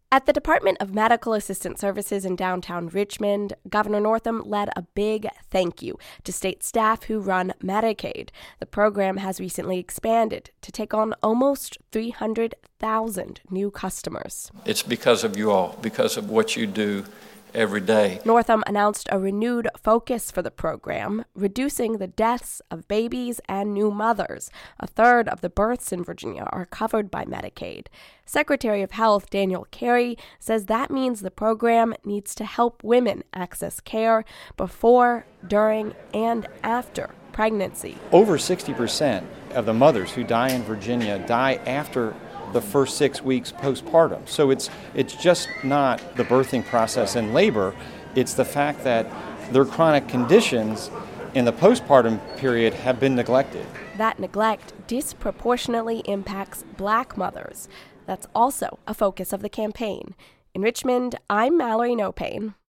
At the Department of Medical Assistance Services in downtown Richmond, Governor Northam led a big thank you to state staff who run Medicaid. The program has recently expanded to take on almost 300,000 new customers. It's because of you all, because of what you do every day. Northam announced a renewed focus for the program, reducing the deaths of babies and new mothers. A third of the births in Virginia are covered by Medicaid. Secretary of Health Daniel Carey says that means the program needs to help women access care before, during, and after pregnancy. Over 60% of the mothers who die in Virginia die after the first 6 weeks postpartum. So it's just not the birthing process and labor, it's the fact that their chronic conditions in the postpartum period have been neglected. That neglect disproportionately impacts Black mothers. That's also a focus of the campaign. In Richmond, I'm Mallory Nopane.